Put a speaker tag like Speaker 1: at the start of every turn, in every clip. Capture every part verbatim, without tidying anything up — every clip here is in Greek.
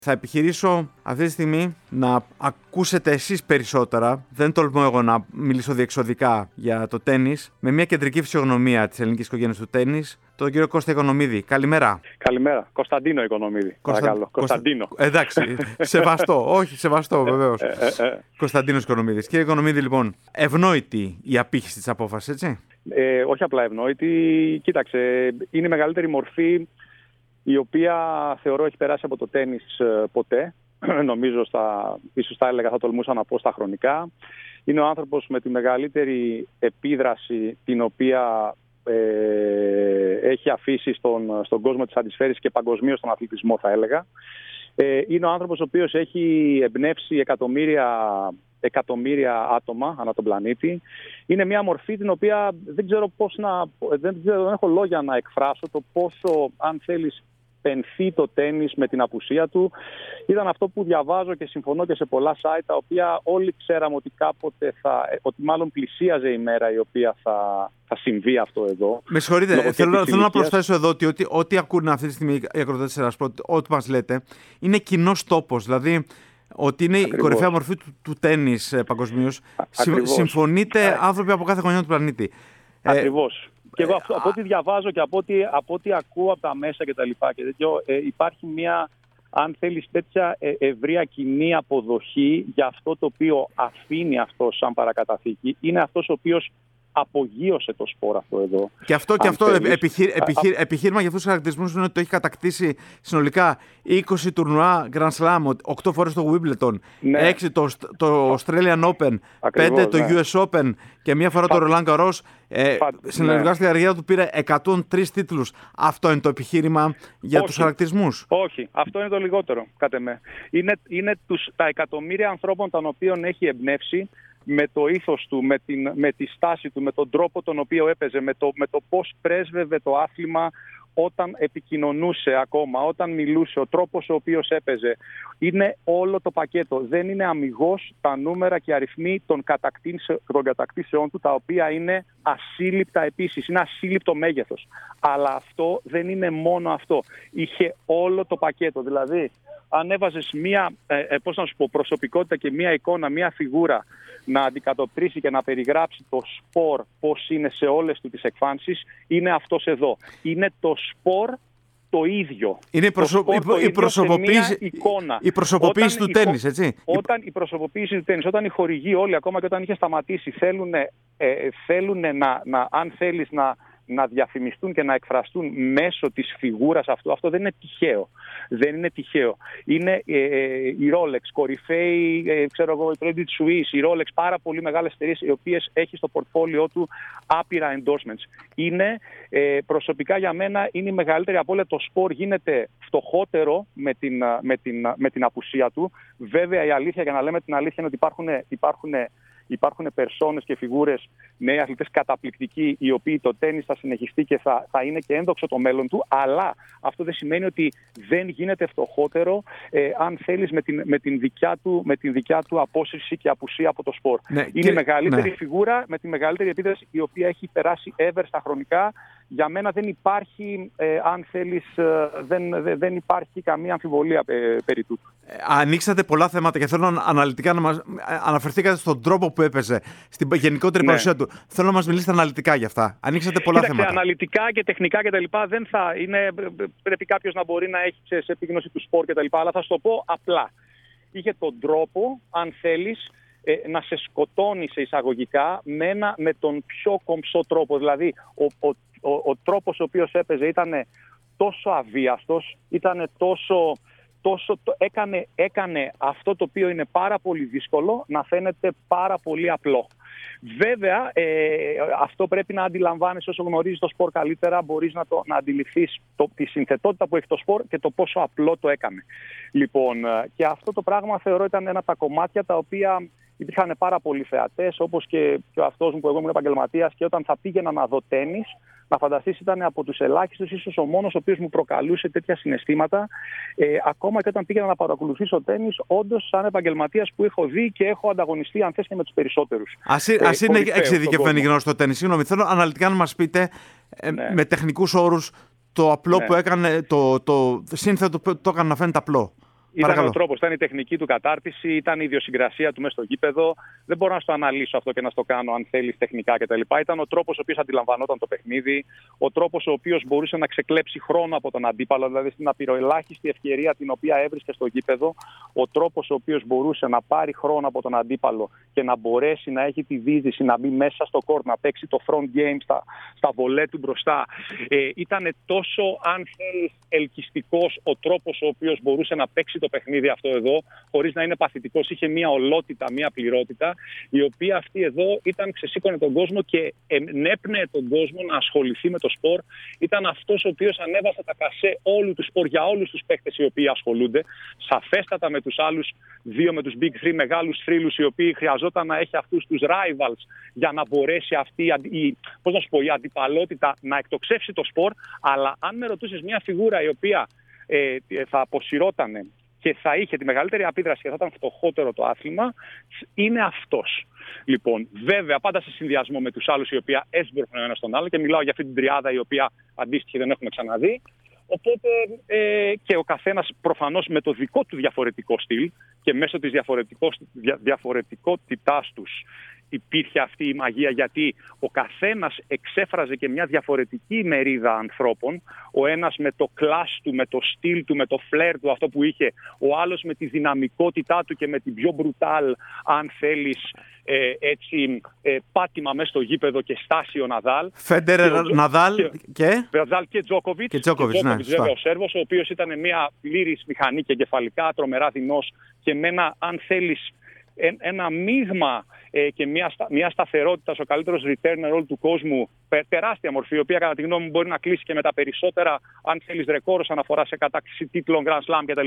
Speaker 1: Θα επιχειρήσω αυτή τη στιγμή να ακούσετε εσείς περισσότερα. Δεν τολμώ εγώ να μιλήσω διεξοδικά για το τένις. Με μια κεντρική φυσιογνωμία της ελληνικής οικογένειας του τένις, τον κύριο Κώστα Οικονομίδη. Καλημέρα.
Speaker 2: Καλημέρα. Κωνσταντίνο Οικονομίδη.
Speaker 1: Κωνστα...
Speaker 2: Παρακαλώ.
Speaker 1: Κωνστα...
Speaker 2: Κωνσταντίνο.
Speaker 1: Εντάξει. Σεβαστό. Όχι, σεβαστό βεβαίως.
Speaker 2: Ε, ε, ε.
Speaker 1: Κωνσταντίνος Οικονομίδης. Κύριε Οικονομίδη, λοιπόν, ευνόητη η απήχηση της απόφασης, έτσι.
Speaker 2: Ε, όχι απλά ευνόητη. Κοίταξε, είναι η μεγαλύτερη μορφή η οποία θεωρώ έχει περάσει από το τένις ε, ποτέ. Νομίζω, στα, ίσως θα έλεγα, θα τολμούσα να πω στα χρονικά. Είναι ο άνθρωπος με τη μεγαλύτερη επίδραση την οποία ε, έχει αφήσει στον, στον κόσμο της αντισφαίρησης και παγκοσμίως στον αθλητισμό, θα έλεγα. Ε, είναι ο άνθρωπος ο οποίος έχει εμπνεύσει εκατομμύρια, εκατομμύρια άτομα ανά τον πλανήτη. Είναι μια μορφή την οποία δεν ξέρω πώς να... Δεν, ξέρω, δεν έχω λόγια να εκφράσω το πόσο, αν θέλεις, πενθεί το τένις με την απουσία του. Ήταν αυτό που διαβάζω και συμφωνώ και σε πολλά site, τα οποία όλοι ξέραμε ότι κάποτε θα, ότι μάλλον πλησίαζε η μέρα η οποία θα, θα συμβεί αυτό εδώ.
Speaker 1: Με συγχωρείτε, θέλω, θέλω να προσθέσω εδώ ότι ό,τι, ό,τι ακούνε αυτή τη στιγμή οι ακροτές της Ερασπορτ, ό,τι μας λέτε, είναι κοινός τόπος. Δηλαδή, ότι είναι Ακριβώς. η κορυφαία μορφή του, του τένις ε, παγκοσμίως. Συμφωνείτε Α... άνθρωποι από κάθε γωνιά του πλανήτη.
Speaker 2: Ακριβώς. Ε, Και εγώ από ό,τι διαβάζω και από ό,τι, από ό,τι ακούω από τα μέσα και τα λοιπά και τέτοιο, ε, υπάρχει μια, αν θέλεις, τέτοια ε, ευρεία κοινή αποδοχή για αυτό το οποίο αφήνει αυτό σαν παρακαταθήκη. Είναι αυτός ο οποίος απογείωσε το σπορ αυτό εδώ.
Speaker 1: Και αυτό, και αυτό επιχείρ, επιχείρ, επιχείρημα για αυτούς τους χαρακτηρισμούς είναι ότι το έχει κατακτήσει συνολικά είκοσι τουρνουά Grand Slam, οκτώ φορές το Wimbledon, ναι. έξι το, το Australian Open, Ακριβώς, πέντε το ναι. γιου ες Open και μία φορά Φα... το Roland Garros. Ε, συνολικά ναι. στη διάρκεια του πήρε εκατόν τρεις τίτλους. Αυτό είναι το επιχείρημα για Όχι. τους χαρακτηρισμούς.
Speaker 2: Όχι, αυτό είναι το λιγότερο, κάτε με. Είναι, είναι τους, τα εκατομμύρια ανθρώπων των οποίων έχει εμπνεύσει με το ήθος του, με, την, με τη στάση του, με τον τρόπο τον οποίο έπαιζε, με το, με το πώς πρέσβευε το άθλημα όταν επικοινωνούσε ακόμα, όταν μιλούσε, ο τρόπος ο οποίος έπαιζε. Είναι όλο το πακέτο. Δεν είναι αμιγώς τα νούμερα και αριθμοί των, των κατακτήσεών του, τα οποία είναι ασύλληπτα επίσης. Είναι ασύλληπτο μέγεθος. Αλλά αυτό δεν είναι μόνο αυτό. Είχε όλο το πακέτο. Δηλαδή, αν έβαζες μία ε, πώς να σου πω, προσωπικότητα και μία εικόνα, μία φιγούρα να αντικατοπτρίσει και να περιγράψει το σπορ πώς είναι σε όλες του τις εκφάνσεις, είναι αυτός εδώ. Είναι το σπορ το ίδιο.
Speaker 1: Είναι η, προσω...
Speaker 2: το
Speaker 1: η, η προσωποποίηση,
Speaker 2: εικόνα.
Speaker 1: η προσωποποίηση του τένις, έτσι.
Speaker 2: Όταν η προσωποποίηση του τένις, όταν οι χορηγοί όλοι, ακόμα και όταν είχε σταματήσει, θέλουν, ε, θέλουν να, να, αν θέλεις να να διαφημιστούν και να εκφραστούν μέσω της φιγούρας αυτού. Αυτό δεν είναι τυχαίο. Δεν είναι τυχαίο. Είναι ε, ε, η Rolex, κορυφαίοι, ε, ξέρω εγώ, η Credit Suisse, η Rolex, πάρα πολύ μεγάλες εταιρείες οι οποίες έχει στο πορτφόλιό του άπειρα endorsements. Είναι, ε, προσωπικά για μένα, είναι η μεγαλύτερη από όλα. Το σπορ γίνεται φτωχότερο με την, με την, με την απουσία του. Βέβαια, η αλήθεια, για να λέμε την αλήθεια, είναι ότι υπάρχουν, υπάρχουν Υπάρχουν περσόνες και φιγούρες, νέοι αθλητές καταπληκτικοί, οι οποίοι το τένις θα συνεχιστεί και θα, θα είναι και ένδοξο το μέλλον του, αλλά αυτό δεν σημαίνει ότι δεν γίνεται φτωχότερο, ε, αν θέλεις, με την, με, την δικιά του, με την δικιά του απόσυρση και απουσία από το σπορ. Ναι, είναι και, η μεγαλύτερη ναι. φιγούρα με τη μεγαλύτερη επίδραση, η οποία έχει περάσει ever στα χρονικά. Για μένα δεν υπάρχει, ε, αν θέλεις, ε, δεν, δε, δεν υπάρχει καμία αμφιβολία ε, περί τούτου.
Speaker 1: Ε, ανοίξατε πολλά θέματα και θέλω να, αναλυτικά να μας αναφερθήκατε στον τρόπο που έπαιζε, στην γενικότερη ναι. παρουσία του. Θέλω να μας μιλήσετε αναλυτικά για αυτά. Ανοίξατε πολλά
Speaker 2: Κοίταξε,
Speaker 1: θέματα.
Speaker 2: Αναλυτικά και τεχνικά κτλ. Δεν θα είναι, πρέπει κάποιος να μπορεί να έχει σε επίγνωση του σπορ κτλ. Αλλά θα σου το πω απλά. Είχε τον τρόπο, αν θέλεις, ε, να σε σκοτώνει σε εισαγωγικά με, ένα, με τον πιο κομψό τρόπο. Δηλαδή, ο, ο, ο, ο τρόπος ο οποίος έπαιζε ήταν τόσο αβίαστος, ήταν τόσο... Τόσο το έκανε, έκανε αυτό το οποίο είναι πάρα πολύ δύσκολο να φαίνεται πάρα πολύ απλό. Βέβαια, ε, αυτό πρέπει να αντιλαμβάνεσαι όσο γνωρίζεις το σπορ καλύτερα, μπορείς να, το, να αντιληφθείς το, τη συνθετότητα που έχει το σπορ και το πόσο απλό το έκανε. Λοιπόν, και αυτό το πράγμα θεωρώ ήταν ένα από τα κομμάτια τα οποία υπήρχαν πάρα πολλοί θεατές, όπως και, και ο αυτός μου που εγώ ήμουν επαγγελματίας, και όταν θα πήγαινα να δω τένις, να φανταστείς, ήταν από τους ελάχιστους, ίσως ο μόνος ο οποίος μου προκαλούσε τέτοια συναισθήματα. Ε, ακόμα και όταν πήγαινα να παρακολουθήσω τένις, όντως σαν επαγγελματίας που έχω δει και έχω ανταγωνιστεί, αν θες, και με τους περισσότερους.
Speaker 1: Ας ε, είναι εξειδικευμένη γνώση στο τένις. Συγγνώμη, θέλω αναλυτικά να μας πείτε ε, ναι. με τεχνικούς όρους το απλό ναι. που έκανε, το, το σύνθετο που το έκανε να φαίνεται απλό.
Speaker 2: Ήταν ο τρόπος, ήταν η τεχνική του κατάρτιση, ήταν η ιδιοσυγκρασία του μέσα στο γήπεδο. Δεν μπορώ να στο αναλύσω αυτό και να στο κάνω αν θέλεις τεχνικά κτλ. Ήταν ο τρόπος ο οποίος αντιλαμβανόταν το παιχνίδι, ο τρόπος ο οποίος μπορούσε να ξεκλέψει χρόνο από τον αντίπαλο, δηλαδή στην απειροελάχιστη ευκαιρία την οποία έβρισκε στο γήπεδο, ο τρόπος ο οποίος μπορούσε να πάρει χρόνο από τον αντίπαλο και να μπορέσει να έχει τη δίδυση, να μπει μέσα στο court, να παίξει το front game στα, στα βολέ του μπροστά. Ε, ήταν τόσο, αν θέλεις, ελκυστικός ο τρόπος ο οποίος μπορούσε να παίξει το παιχνίδι αυτό εδώ, χωρίς να είναι παθητικός. Είχε μια ολότητα, μια πληρότητα, η οποία αυτή εδώ ήταν, ξεσήκωνε τον κόσμο και ενέπνεε τον κόσμο να ασχοληθεί με το σπορ. Ήταν αυτός ο οποίος ανέβασε τα κασέ όλου του σπορ για όλους τους παίκτες οι οποίοι ασχολούνται. Σαφέστατα με τους άλλους δύο, με τους Big Three, μεγάλους θρύλους, οι οποίοι χρειαζόταν να έχει αυτούς τους rivals για να μπορέσει αυτή η, πώς να σου πω, η αντιπαλότητα να εκτοξεύσει το σπορ. Αλλά αν με ρωτούσες μια φιγούρα η οποία ε, θα αποσυρώταν και θα είχε τη μεγαλύτερη απίδραση και θα ήταν φτωχότερο το άθλημα, είναι αυτός. Λοιπόν, βέβαια, πάντα σε συνδυασμό με τους άλλους οι οποίοι έσπρωχναν ο ένας τον άλλο, και μιλάω για αυτή την τριάδα η οποία αντίστοιχη δεν έχουμε ξαναδεί. Οπότε ε, και ο καθένας προφανώς με το δικό του διαφορετικό στυλ και μέσω της δια, διαφορετικότητάς τους υπήρχε αυτή η μαγεία, γιατί ο καθένας εξέφραζε και μια διαφορετική μερίδα ανθρώπων. Ο ένας με το κλάσ του, με το στυλ του, με το φλερ του, αυτό που είχε. Ο άλλος με τη δυναμικότητά του και με την πιο μπρουτάλ, αν θέλεις, ε, έτσι, ε, πάτημα μέσα στο γήπεδο και στάση ο Ναδάλ.
Speaker 1: Φέντερερ, Ναδάλ και...
Speaker 2: Ναδάλ και Τζόκοβιτς.
Speaker 1: Και Τζόκοβιτς, ναι,
Speaker 2: βέβαια, ο Σέρβος, ο οποίος ήταν μια πλήρης μηχανή και κεφαλικά, τρομερά δεινός και με ένα, αν θέλεις, ένα μείγμα ε, και μια, μια σταθερότητα, ο καλύτερος returner all του κόσμου, τεράστια μορφή, η οποία κατά τη γνώμη μου μπορεί να κλείσει και με τα περισσότερα, αν θέλεις, ρεκόρ όσον αφορά σε κατάκτηση τίτλων, Grand Slam κτλ.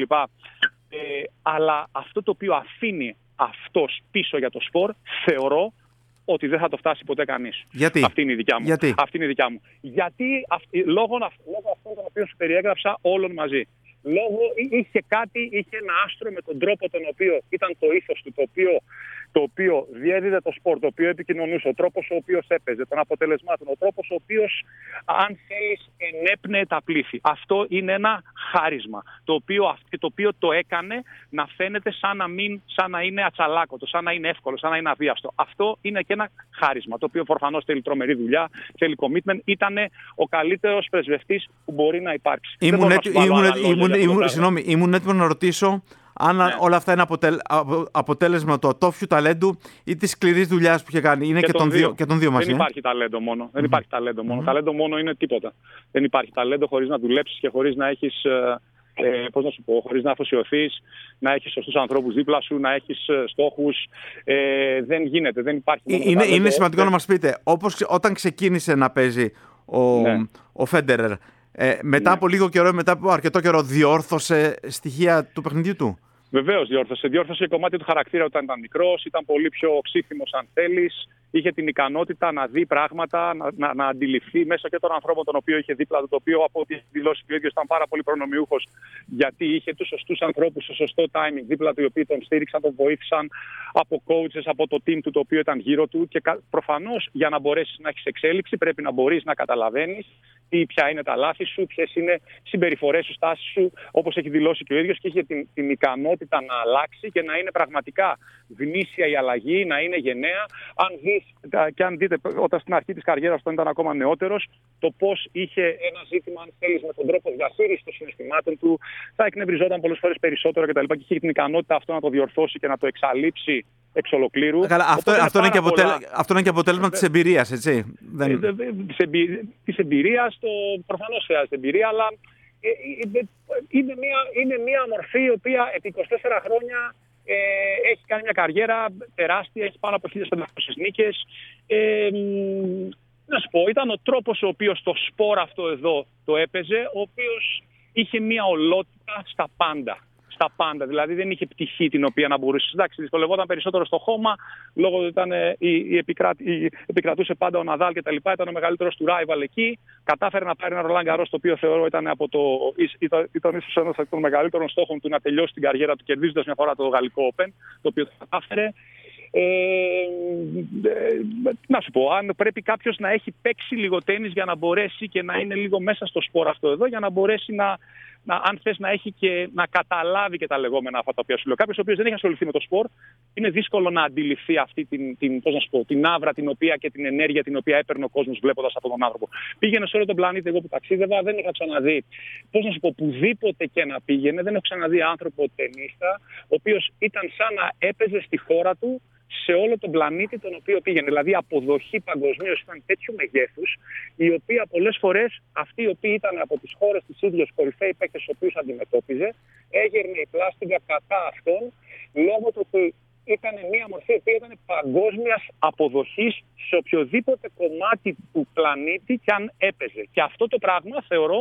Speaker 2: Ε, αλλά αυτό το οποίο αφήνει αυτός πίσω για το σπορ, θεωρώ ότι δεν θα το φτάσει ποτέ κανείς.
Speaker 1: Γιατί?
Speaker 2: Αυτή είναι η δικιά μου.
Speaker 1: Γιατί?
Speaker 2: Αυτή είναι η δικιά μου. Γιατί αυ, λόγω, λόγω αυτών των οποίων σου περιέγραψα όλων μαζί. Λόγω, είχε κάτι, είχε ένα άστρο με τον τρόπο τον οποίο ήταν το ήθος του, το οποίο, το οποίο διέδιδε το σπορ, το οποίο επικοινωνούσε, ο τρόπος ο οποίος έπαιζε, των αποτελεσμάτων, ο τρόπος ο οποίος, αν θέλεις, ενέπνεε τα πλήθη. Αυτό είναι ένα χάρισμα, το οποίο, το οποίο το έκανε να φαίνεται σαν να, μην, σαν να είναι ατσαλάκωτο, σαν να είναι εύκολο, σαν να είναι αβίαστο. Αυτό είναι και ένα χάρισμα, το οποίο προφανώς θέλει τρομερή δουλειά, θέλει commitment. Ήταν ο καλύτερος πρεσβευτής που μπορεί να υπάρξει.
Speaker 1: Ήμουν, έτοι, ήμουν, ήμουν, ήμουν, συγγνώμη, ήμουν έτοιμο να ρωτήσω αν ναι. όλα αυτά είναι αποτελ, αποτέλεσμα του ατόφιου ταλέντου ή της σκληρής δουλειάς που είχε κάνει. Είναι και, και, τον, δύο, και τον δύο μαζί.
Speaker 2: Δεν υπάρχει ταλέντο μόνο. Mm-hmm. Δεν υπάρχει ταλέντο μόνο. Mm-hmm. Ταλέντο μόνο είναι τίποτα. Δεν υπάρχει ταλέντο χωρίς να δουλέψεις και χωρίς να έχεις, ε, πώς να σου πω, χωρίς να αφοσιωθείς, να έχεις σωστούς ανθρώπους δίπλα σου, να έχεις στόχους. Ε, δεν γίνεται. Δεν υπάρχει.
Speaker 1: Είναι, είναι σημαντικό δεν... να μας πείτε, όπως όταν ξεκίνησε να παίζει ο, ναι. ο Φέντερερ, Ε, μετά ναι. από λίγο καιρό, μετά από αρκετό καιρό, διόρθωσε στοιχεία του παιχνιδιού του.
Speaker 2: Βεβαίως διόρθωσε. Διόρθωσε κομμάτι του χαρακτήρα όταν ήταν μικρός, ήταν πολύ πιο οξύθυμος, αν θέλεις. Είχε την ικανότητα να δει πράγματα, να, να, να αντιληφθεί μέσα και τον ανθρώπο τον οποίο είχε δίπλα του, το οποίο από ό,τι έχει δηλώσει και ο ίδιος ήταν πάρα πολύ προνομιούχος, γιατί είχε τους σωστούς ανθρώπους, στο σωστό timing δίπλα του, οι οποίοι τον στήριξαν, τον βοήθησαν από coaches, από το team του το οποίο ήταν γύρω του. Και προφανώς για να μπορέσεις να έχεις εξέλιξη πρέπει να μπορείς να καταλαβαίνεις ποια είναι τα λάθη σου, ποιες είναι οι συμπεριφορές σου, στάσεις σου, όπως έχει δηλώσει και ο ίδιος, και είχε την, την ικανότητα να αλλάξει και να είναι πραγματικά γνήσια η αλλαγή, να είναι γενναία. Αν δεις, και αν δείτε, όταν στην αρχή της καριέρας, όταν ήταν ακόμα νεότερος, το πώς είχε ένα ζήτημα, αν θέλεις, με τον τρόπο διαχείρισης των συναισθημάτων του, θα εκνευριζόταν πολλές φορές περισσότερο κτλ. Και είχε την ικανότητα αυτό να το διορθώσει και να το εξαλείψει εξ ολοκλήρου.
Speaker 1: Καλά, αυτό, αυτό, είναι αποτέλ... πολλά... αυτό είναι και αποτέλεσμα της εμπειρίας, έτσι. Δεν...
Speaker 2: Της εμπειρίας, το... προφανώς χρειάζεται εμπειρία, αλλά είναι μια, είναι μια μορφή η οποία επί είκοσι τέσσερα χρόνια ε, έχει κάνει μια καριέρα τεράστια, έχει πάνω από χίλιες πεντακόσιες νίκες. Ε, να σου πω, ήταν ο τρόπος ο οποίος το σπορ αυτό εδώ το έπαιζε, ο οποίος είχε μια ολότητα στα πάντα. Στα πάντα, δηλαδή δεν είχε πτυχή την οποία να μπορούσε. Εντάξει, δυσκολευόταν περισσότερο στο χώμα, λόγω ότι ήταν, η, η επικρα... η... επικρατούσε πάντα ο Ναδάλ και τα λοιπά, ήταν ο μεγαλύτερος του rival εκεί. Κατάφερε να πάρει ένα Ρολάν Γκαρός, το οποίο θεωρώ ήταν, από το... ήταν, ήταν ίσως ένας από των μεγαλύτερων στόχων του να τελειώσει την καριέρα του, κερδίζοντας μια φορά το Γαλλικό Open, το οποίο κατάφερε. Ε, ε, να σου πω, αν πρέπει κάποιος να έχει παίξει λίγο τένις για να μπορέσει και να είναι λίγο μέσα στο σπορ αυτό εδώ, για να μπορέσει να, να, αν θες να έχει και να καταλάβει και τα λεγόμενα αυτά τα οποία σου λέω. Κάποιος ο οποίος δεν έχει ασχοληθεί με το σπορ, είναι δύσκολο να αντιληφθεί αυτή την, την, πώς να σου πω, την άβρα την οποία και την ενέργεια την οποία έπαιρνε ο κόσμος βλέποντας αυτόν τον άνθρωπο. Πήγαινε σε όλο τον πλανήτη, εγώ που ταξίδευα, δεν είχα ξαναδεί, πώς να σου πω, πουδήποτε και να πήγαινε, δεν έχω ξαναδεί άνθρωπο ταινίστα, ο οποίος ήταν σαν να έπαιζε στη χώρα του σε όλο τον πλανήτη τον οποίο πήγαινε. Δηλαδή η αποδοχή παγκοσμίως ήταν τέτοιου μεγέθους, η οποία πολλές φορές αυτοί οι οποίοι ήταν από τις χώρες της ίδιας κορυφαίοι παίκτες στους οποίους αντιμετώπιζε, έγερνε η πλάστιγκα κατά αυτόν, λόγω του ότι ήταν μια μορφή που ήταν παγκόσμιας αποδοχής σε οποιοδήποτε κομμάτι του πλανήτη και αν έπαιζε. Και αυτό το πράγμα θεωρώ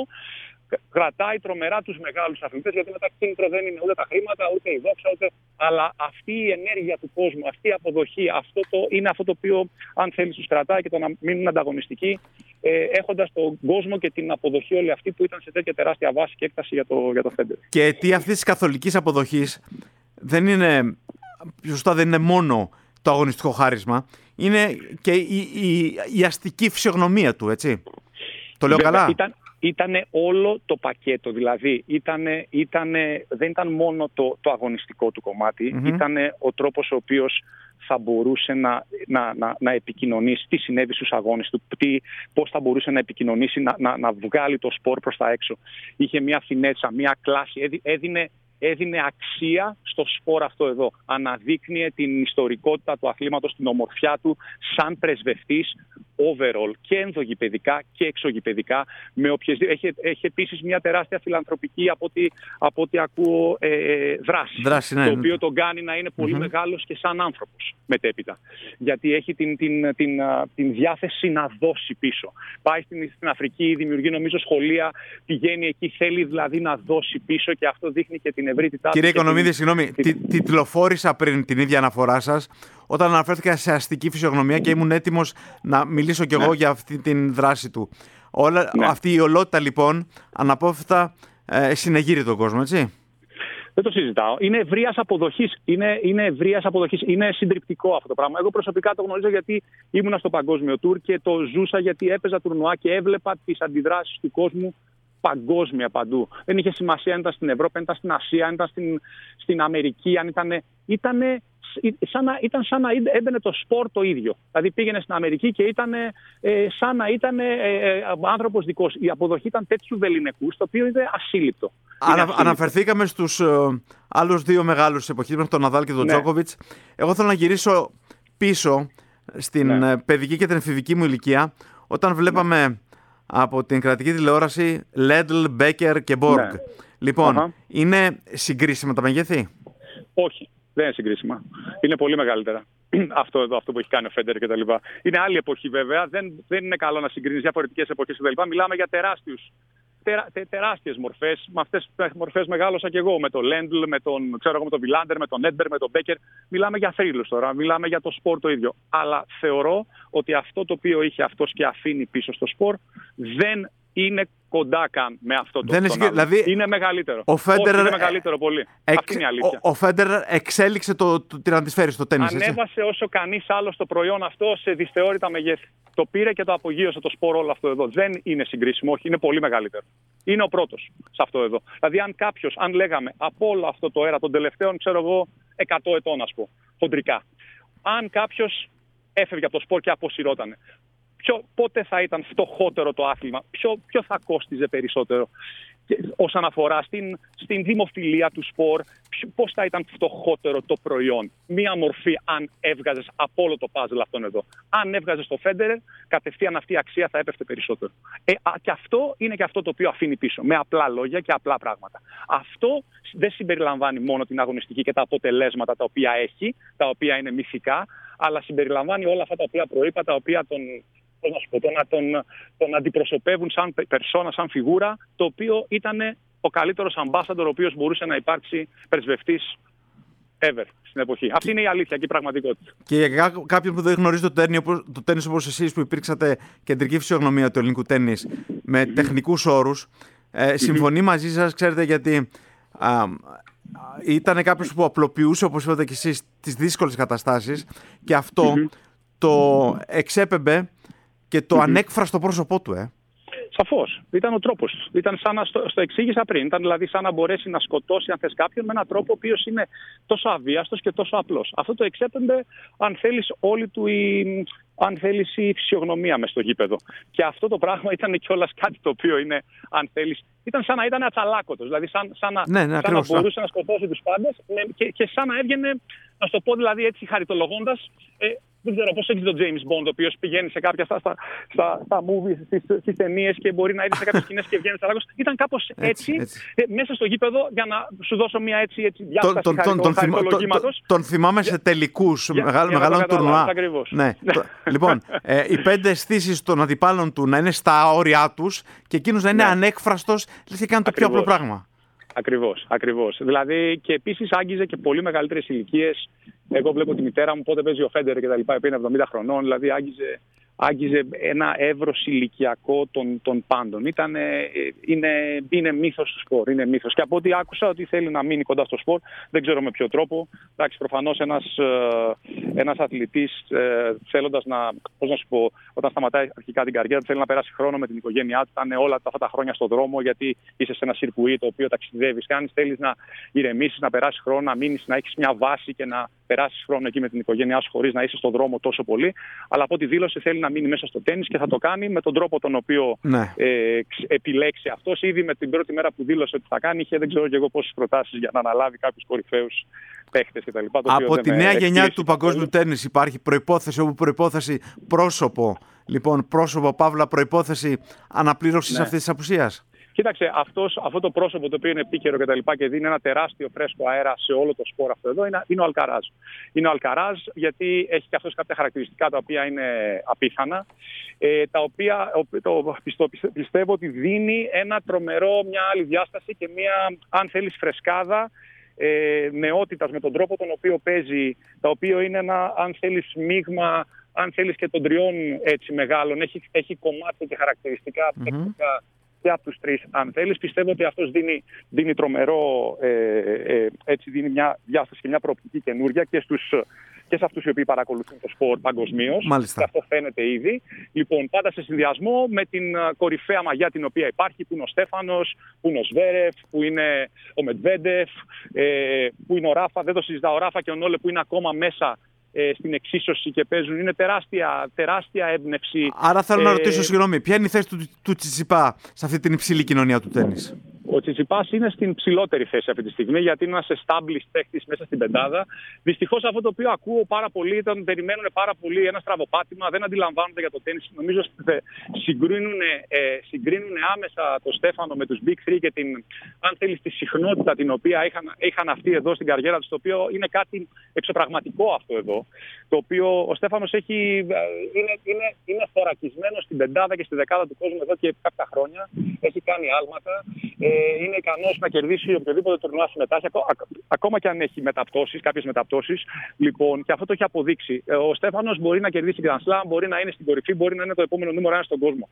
Speaker 2: κρατάει τρομερά τους μεγάλους αθλητές, γιατί μετά κίνητρο δεν είναι ούτε τα χρήματα, ούτε η δόξα, ούτε... αλλά αυτή η ενέργεια του κόσμου, αυτή η αποδοχή, αυτό το... είναι αυτό το οποίο, αν θέλεις, τους κρατάει και το να μείνουν ανταγωνιστικοί, ε, έχοντας τον κόσμο και την αποδοχή όλη αυτή που ήταν σε τέτοια τεράστια βάση και έκταση για το, για το Φέντερ.
Speaker 1: Και αιτία αυτής της καθολικής αποδοχής δεν είναι, σωστά, δεν είναι μόνο το αγωνιστικό χάρισμα, είναι και η, η, η αστική φυσιογνωμία του, έτσι. Το λέω
Speaker 2: Βέβαια,
Speaker 1: καλά.
Speaker 2: Ήταν... Ήτανε όλο το πακέτο, δηλαδή ήτανε, ήτανε, δεν ήταν μόνο το, το αγωνιστικό του κομμάτι, mm-hmm. ήτανε ο τρόπος ο οποίος θα μπορούσε να, να, να, να επικοινωνήσει, τι συνέβη στους αγώνες του, τι, πώς θα μπορούσε να επικοινωνήσει, να, να, να βγάλει το σπορ προς τα έξω. Είχε μια φινέτσα, μια κλάση, έδινε, έδινε αξία στο σπορ αυτό εδώ. Αναδείκνυε την ιστορικότητα του αθλήματος, την ομορφιά του σαν πρεσβευτής overall και ενδογηπαιδικά και εξωγηπαιδικά. Με οποιες... έχει, έχει επίσης μια τεράστια φιλανθρωπική, από ό,τι, από ό,τι ακούω, ε, δράση. δράση ναι. Το οποίο τον κάνει να είναι πολύ mm-hmm. μεγάλος και σαν άνθρωπος μετέπειτα. Γιατί έχει την, την, την, την διάθεση να δώσει πίσω. Πάει στην, στην Αφρική, δημιουργεί νομίζω σχολεία, πηγαίνει εκεί, θέλει δηλαδή να δώσει πίσω και αυτό δείχνει και την ευρύτητά του.
Speaker 1: Κύριε Οικονομίδη, την... συγγνώμη, την... τιτλοφόρησα πριν την ίδια αναφορά σας, όταν αναφέρθηκα σε αστική φυσιογνωμία και ήμουν έτοιμος να μιλήσω κι εγώ ναι. για αυτή την δράση του. Όλα, ναι. Αυτή η ολότητα λοιπόν αναπόφευκτα ε, συνεγείρει τον κόσμο, έτσι.
Speaker 2: Δεν το συζητάω. Είναι ευρείας αποδοχής. Είναι, είναι ευρείας αποδοχής. Είναι συντριπτικό αυτό το πράγμα. Εγώ προσωπικά το γνωρίζω γιατί ήμουνα στο παγκόσμιο τουρ και το ζούσα γιατί έπαιζα τουρνουά και έβλεπα τις αντιδράσεις του κόσμου παγκόσμια παντού. Δεν είχε σημασία αν ήταν στην Ευρώπη, αν ήταν στην Ασία, αν ήταν στην, στην Αμερική, αν ήταν. Ήτανε, σαν να, ήταν σαν να έμπαινε το σπορ το ίδιο. Δηλαδή πήγαινε στην Αμερική και ήταν ε, σαν να ήταν ε, ε, άνθρωπος δικός. Η αποδοχή ήταν τέτοιου βεληνικούς, το οποίο είναι ασύλληπτο.
Speaker 1: Ανα, είναι ασύλληπτο. Αναφερθήκαμε στους ε, άλλους δύο μεγάλους της εποχής, μέχρι τον Ναδάλ και τον ναι. Τζόκοβιτς. Εγώ θέλω να γυρίσω πίσω στην ναι. παιδική και την εφηβική μου ηλικία, όταν βλέπαμε ναι. από την κρατική τηλεόραση Λέντλ, Μπέκερ και Μπόργκ. Ναι. Λοιπόν, uh-huh. είναι συγκρίσιμα τα μεγέθη?
Speaker 2: Όχι. Δεν είναι συγκρίσιμα. Είναι πολύ μεγαλύτερα. αυτό, εδώ, αυτό που έχει κάνει ο Φέντερ κτλ. Είναι άλλη εποχή βέβαια. Δεν, δεν είναι καλό να συγκρίνεις διαφορετικές εποχές κτλ. Μιλάμε για τεράστιους, τερα, τε, τεράστιες μορφές. Με αυτές τις μορφές μεγάλωσα και εγώ. Με τον Λέντλ, με τον, ξέρω εγώ, με τον Βιλάντερ, με τον Έντμπερ, με τον Μπέκερ. Μιλάμε για θρύλους τώρα. Μιλάμε για το σπορ το ίδιο. Αλλά θεωρώ ότι αυτό το οποίο είχε αυτός και αφήνει πίσω στο σπορ δεν είναι κοντά καν με αυτό το
Speaker 1: δεν είναι, δηλαδή,
Speaker 2: είναι μεγαλύτερο.
Speaker 1: Ο Φέντερ,
Speaker 2: είναι μεγαλύτερο πολύ.
Speaker 1: Εξ,
Speaker 2: Αυτή είναι η αλήθεια.
Speaker 1: Ο, ο Φέντερ εξέλιξε το, το τυραντισφαίρι στο τένις.
Speaker 2: Ανέβασε έτσι, όσο κανείς άλλος το προϊόν αυτό σε δυσθεώρητα μεγέθη. Το πήρε και το απογείωσε το σπορ όλο αυτό εδώ. Δεν είναι συγκρίσιμο, όχι, είναι πολύ μεγαλύτερο. Είναι ο πρώτος σε αυτό εδώ. Δηλαδή, αν κάποιος, αν λέγαμε από όλο αυτό το αέρα των τελευταίων, ξέρω εγώ, εκατό ετών, ας πω, χοντρικά, αν κάποιος έφευγε από το σπορ και αποσυρώτανε, Ποιο, πότε θα ήταν φτωχότερο το άθλημα, ποιο, ποιο θα κόστιζε περισσότερο όσον αφορά στην, στην δημοφιλία του σπορ, πώς θα ήταν φτωχότερο το προϊόν. Μία μορφή αν έβγαζες από όλο το πάζλ αυτόν εδώ. Αν έβγαζες το Φέντερερ, κατευθείαν αυτή η αξία θα έπεφτε περισσότερο. Ε, α, και αυτό είναι και αυτό το οποίο αφήνει πίσω, με απλά λόγια και απλά πράγματα. Αυτό δεν συμπεριλαμβάνει μόνο την αγωνιστική και τα αποτελέσματα τα οποία έχει, τα οποία είναι μυθικά, αλλά συμπεριλαμβάνει όλα αυτά τα οποία προείπα, τα οποία τον... Να σου πω, το να τον, τον αντιπροσωπεύουν σαν περσόνα, σαν φιγούρα, το οποίο ήταν ο καλύτερος ambassador ο οποίος μπορούσε να υπάρξει πρεσβευτής ever στην εποχή. Αυτή είναι η αλήθεια και η πραγματικότητα.
Speaker 1: Και για κάποιον που δεν γνωρίζει το τένις, το τένις όπως εσείς που υπήρξατε κεντρική φυσιογνωμία του ελληνικού τένις με mm-hmm. τεχνικούς όρους, ε, συμφωνεί mm-hmm. μαζί σας, ξέρετε, γιατί α, ήταν κάποιος που απλοποιούσε, όπως είπατε και εσείς, τις δύσκολες καταστάσεις και αυτό mm-hmm. το εξέπεμπε και το mm-hmm. ανέκφραστο πρόσωπό του, ε.
Speaker 2: Σαφώς. Ήταν ο τρόπος του. Ήταν σαν να στο, στο εξήγησα πριν. Ήταν δηλαδή σαν να μπορέσει να σκοτώσει, αν θες, κάποιον με έναν τρόπο ο οποίος είναι τόσο αβίαστος και τόσο απλός. Αυτό το εξέπαινε, αν θέλεις, όλη του η, αν θέλεις, η φυσιογνωμία μες στο γήπεδο. Και αυτό το πράγμα ήταν κιόλας κάτι το οποίο είναι, αν θέλεις, ήταν σαν να ήταν ατσαλάκωτος. Δηλαδή, σαν, σαν, να,
Speaker 1: ναι, ναι,
Speaker 2: σαν να μπορούσε να σκοτώσει τους πάντες και, και σαν να έβγαινε, να σου το πω δηλαδή έτσι χαριτολογώντας. Ε, Δεν ξέρω πώς έχεις τον James Bond, ο οποίος πηγαίνει σε κάποια στα, στα, στα, στα movies, στις, στις ταινίες και μπορεί να είδε σε κάποιες σκηνές και βγαίνει τσαλάκος. Ήταν κάπως έτσι, έτσι, έτσι. Ε, μέσα στο γήπεδο, για να σου δώσω μια έτσι, έτσι διάσταση τον, τον, τον, χαριτολογήματος.
Speaker 1: Τον, τον θυμάμαι σε τελικούς μεγάλων τουρνουά. Ναι. Λοιπόν, ε, οι πέντε αισθήσεις των αντιπάλων του να είναι στα όρια τους και εκείνος να είναι ναι. ανέκφραστος, λες και κάνει το πιο απλό πράγμα.
Speaker 2: Ακριβώς, ακριβώς. Δηλαδή και επίσης άγγιζε και πολύ μεγαλύτερες ηλικίες. Εγώ βλέπω τη μητέρα μου πότε παίζει ο Φέντερ και τα λοιπά, είναι εβδομήντα χρονών, δηλαδή άγγιζε, άγγιζε ένα εύρος ηλικιακό των, των πάντων. Ήταν, είναι, είναι μύθος του σπορ, είναι μύθος. Και από ό,τι άκουσα ότι θέλει να μείνει κοντά στο σπορ, δεν ξέρω με ποιο τρόπο. Εντάξει, προφανώς ένας, ένας αθλητής θέλοντας να, πώς να σου πω, όταν σταματάει αρχικά την καριέρα του, θέλει να περάσει χρόνο με την οικογένειά του, ήταν όλα αυτά τα χρόνια στον δρόμο, γιατί είσαι σε ένα σιρκουί το οποίο ταξιδεύεις, κάνεις, θέλεις να ηρεμήσεις, να περάσεις χρόνο, να μείνεις, να έχεις μια βάση και να περάσεις χρόνο εκεί με την οικογένειά σου χωρίς να είσαι στον δρόμο τόσο πολύ. Αλλά από ό,τι δήλωσε θέλει να μείνει μέσα στο τένις και θα το κάνει με τον τρόπο τον οποίο ναι. ε, επιλέξει αυτός. Ήδη με την πρώτη μέρα που δήλωσε ότι θα κάνει, είχε δεν ξέρω και εγώ πόσες προτάσεις για να αναλάβει κάποιους κορυφαίους παίχτες κτλ.
Speaker 1: Από τη νέα γενιά του παγκόσμιου τένις υπάρχει προϋπόθεση, όπου προϋπόθεση πρόσωπο. Λοιπόν, πρόσωπο, παύλα, προϋπόθεση αναπλήρωσης ναι. αυτής της απουσίας.
Speaker 2: Κοίταξε, αυτός, αυτό το πρόσωπο το οποίο είναι επίκαιρο και τα λοιπά και δίνει ένα τεράστιο φρέσκο αέρα σε όλο το σπορ αυτό εδώ είναι, είναι ο Αλκαράζ. Είναι ο Αλκαράζ γιατί έχει και αυτός κάποια χαρακτηριστικά τα οποία είναι απίθανα, ε, τα οποία το, πιστο, πιστεύω ότι δίνει ένα τρομερό, μια άλλη διάσταση και μια, αν θέλεις, φρεσκάδα ε, νεότητας με τον τρόπο τον οποίο παίζει, το οποίο είναι ένα, αν θέλεις, μείγμα, αν θέλεις, και των τριών έτσι μεγάλων. Έχει, έχει κομμάτια και χαρακτηριστικά τεχνικά mm-hmm. και από τους τρεις, αν θέλεις. Πιστεύω ότι αυτός δίνει, δίνει τρομερό, ε, ε, έτσι δίνει μια διάσταση και μια προοπτική καινούργια και, στους, και σε αυτούς οι οποίοι παρακολουθούν το σπορ παγκοσμίως. Και αυτό φαίνεται ήδη. Λοιπόν, πάντα σε συνδυασμό με την κορυφαία μαγιά την οποία υπάρχει, που είναι ο Στέφανος, που είναι ο Σβέρεφ, που είναι ο Μετβέντεφ, ε, που είναι ο Ράφα. Δεν το συζητάω, ο Ράφα και ο Νόλε που είναι ακόμα μέσα στην εξίσωση και παίζουν. Είναι τεράστια, τεράστια έμπνευση.
Speaker 1: Άρα θέλω ε... να ρωτήσω, συγγνώμη, ποια είναι η θέση του, του Τσιτσιπά σε αυτή την υψηλή κοινωνία του τένις?
Speaker 2: Ο Τσιτσιπάς είναι στην ψηλότερη θέση αυτή τη στιγμή, γιατί είναι ένας established παίκτης μέσα στην πεντάδα. Δυστυχώς αυτό το οποίο ακούω πάρα πολύ, ήταν περιμένουν πάρα πολύ ένα στραβοπάτημα, δεν αντιλαμβάνονται για το τένις. Νομίζω ότι συγκρίνουν, ε, συγκρίνουν άμεσα το Στέφανο με τους Big Three και την, αν θέλεις, τη συχνότητα την οποία είχαν, είχαν αυτοί εδώ στην καριέρα τους, το οποίο είναι κάτι εξωπραγματικό αυτό εδώ. Το οποίο ο Στέφανος έχει, είναι, είναι, είναι θωρακισμένος στην πεντάδα και στη δεκάδα του κόσμου εδώ και κάποια χρόνια. Έχει κάνει άλματα. Ε, είναι ικανός να κερδίσει οποιοδήποτε τουρνουά συμμετάσχει, ακόμα και αν έχει μεταπτώσεις, κάποιες μεταπτώσεις. Λοιπόν, και αυτό το έχει αποδείξει. Ο Στέφανος μπορεί να κερδίσει Grand Slam, μπορεί να είναι στην κορυφή, μπορεί να είναι το επόμενο νούμερο ένα στον κόσμο.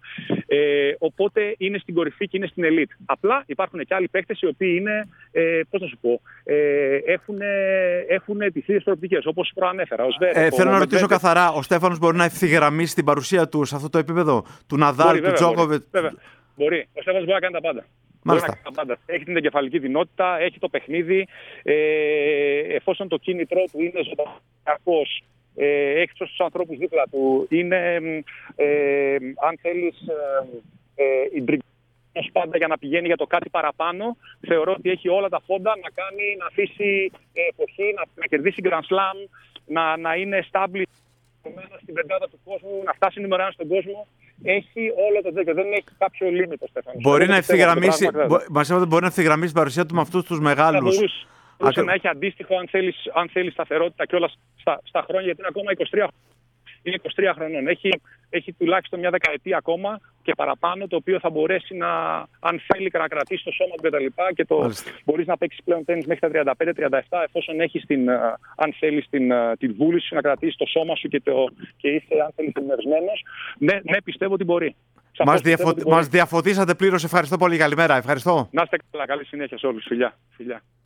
Speaker 2: Ε, οπότε είναι στην κορυφή και είναι στην ελίτ. Απλά υπάρχουν και άλλοι παίκτες οι οποίοι είναι, ε, πώς να σου πω, ε, έχουν τις ίδιες προοπτικές, όπως προανέφερα.
Speaker 1: Ε, θέλω να ρωτήσω καθαρά, ο Στέφανος μπορεί να ευθυγραμμίσει την παρουσία του σε αυτό το επίπεδο, του Ναδάλ, του Τζόκοβιτ?
Speaker 2: Μπορεί. Ο Στέφανος μπορεί να κάνει τα πάντα. Πάντα. Έχει την εγκεφαλική δυνότητα, έχει το παιχνίδι, ε, εφόσον το κίνητρό του είναι ζωντανός, ε, έχει τους ανθρώπους δίπλα του, είναι, ε, αν θέλεις, ε, ε, η τριγκός πάντα για να πηγαίνει για το κάτι παραπάνω. Θεωρώ ότι έχει όλα τα φόντα να κάνει, να αφήσει εποχή, να, να κερδίσει Grand Slam, να, να είναι established στην πεντάδα του κόσμου, να φτάσει νούμερο ένα στον κόσμο. Έχει όλο το τέτοιο, δεν έχει κάποιο limit ο Στέφανος.
Speaker 1: Μπορεί να ευθυγραμμίσει, μπορεί να ευθυγραμμίσει την παρουσία του με αυτούς τους μεγάλους.
Speaker 2: Μπορούσε, μπορούσε να έχει αντίστοιχο, αν θέλει αν θέλεις, σταθερότητα και όλα στα, στα χρόνια, γιατί είναι ακόμα είκοσι τρία, είναι είκοσι τρία χρονών. Έχει, έχει τουλάχιστον μια δεκαετία ακόμα και παραπάνω, το οποίο θα μπορέσει να, αν θέλει, να κρατήσει το σώμα του κτλ. Και, και το μπορείς να παίξεις πλέον τένις μέχρι τα τριάντα πέντε τριάντα επτά, εφόσον έχεις την, αν θέλεις, την, την βούληση να κρατήσεις το σώμα σου και, το, και είσαι, αν θέλεις, εμπνευσμένος. Ναι, ναι, πιστεύω ότι μπορεί.
Speaker 1: Μας, διαφω... Μας διαφωτίσατε πλήρως. Ευχαριστώ πολύ. Καλημέρα. Ευχαριστώ.
Speaker 2: Να είστε καλά. Καλή συνέχεια σε όλους. Φιλιά. Φιλιά.